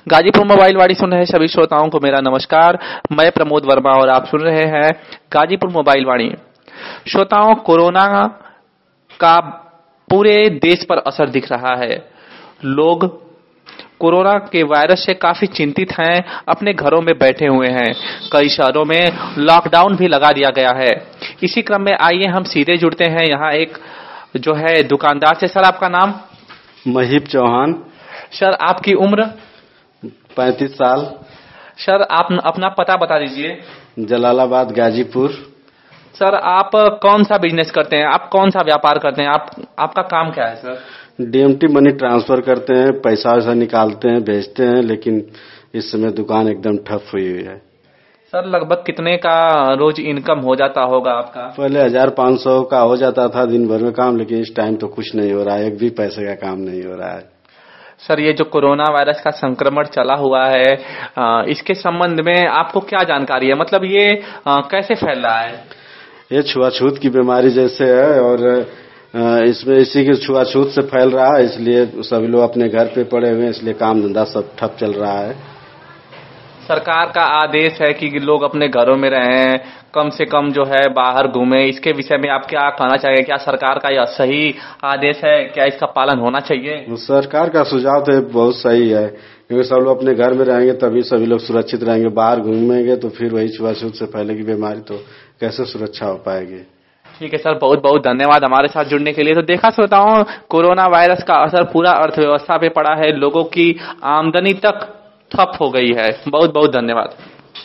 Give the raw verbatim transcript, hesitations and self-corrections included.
Ghazipur mobile वाणी सुन रहे सभी श्रोताओं को मेरा नमस्कार। मैं प्रमोद वर्मा और आप सुन रहे हैं गाजीपुर मोबाइल वाणी। श्रोताओं, कोरोना का पूरे देश पर असर दिख रहा है। लोग कोरोना के वायरस से काफी चिंतित हैं, अपने घरों में बैठे हुए हैं। कई शहरों में लॉकडाउन भी लगा दिया गया है। इसी क्रम में आइए हम सीधे जुड़ते हैं यहाँ एक जो है दुकानदार से। सर, आपका नाम? महीप चौहान। सर, आपकी उम्र? पैंतीस साल। सर, आप अपना पता बता दीजिए। जलालाबाद, गाजीपुर। सर, आप कौन सा बिजनेस करते हैं? आप कौन सा व्यापार करते हैं? आप आपका काम क्या है सर? डीएमटी मनी ट्रांसफर करते हैं, पैसा वैसा निकालते हैं, भेजते हैं, लेकिन इस समय दुकान एकदम ठप हुई हुई है। सर, लगभग कितने का रोज इनकम हो जाता होगा आपका? पहले हजार पाँच सौ का हो जाता था दिन भर में काम, लेकिन इस टाइम तो कुछ नहीं हो रहा है, एक भी पैसे का काम नहीं हो रहा है। सर, ये जो कोरोना वायरस का संक्रमण चला हुआ है, इसके संबंध में आपको क्या जानकारी है? मतलब ये कैसे फैल रहा है? ये छुआछूत की बीमारी जैसे है और इसमें इसी के छुआछूत से फैल रहा है, इसलिए सभी लोग अपने घर पे पड़े हुए हैं, इसलिए काम धंधा सब ठप चल रहा है। सरकार का आदेश है कि लोग अपने घरों में रहें, कम से कम जो है बाहर घूमें। इसके विषय में आप क्या कहना चाहिए? क्या सरकार का यह सही आदेश है? क्या इसका पालन होना चाहिए? सरकार का सुझाव तो बहुत सही है, क्योंकि सब लोग अपने घर में रहेंगे तभी सभी लोग सुरक्षित रहेंगे। बाहर घूमेंगे तो फिर वही छुआछूत से फैलेगी बीमारी, तो कैसे सुरक्षा हो पाएगी? ठीक है सर, बहुत बहुत धन्यवाद हमारे साथ जुड़ने के लिए। तो देखा श्रोताओं, कोरोना वायरस का असर पूरा अर्थव्यवस्था पे पड़ा है, लोगों की आमदनी तक ठप हो गई है। बहुत बहुत धन्यवाद।